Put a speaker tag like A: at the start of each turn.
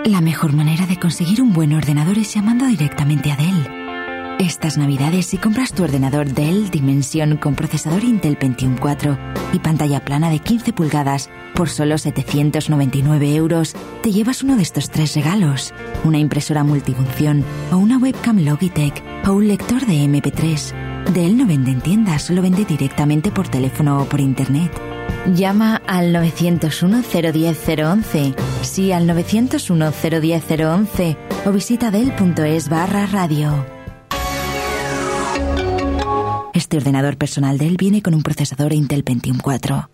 A: La mejor manera de conseguir un buen ordenador es llamando directamente a Dell. Estas navidades, si compras tu ordenador Dell Dimension con procesador Intel Pentium 4 y pantalla plana de 15 pulgadas por solo 799 €, te llevas uno de estos 3 regalos: una impresora multifunción o una webcam Logitech o un lector de MP3. Dell no vende en tiendas, solo vende directamente por teléfono o por internet. Llama al 901-010-011, sí, al 901-010-011, o visita dell.es/radio. Este ordenador personal Dell viene con un procesador Intel Pentium 4.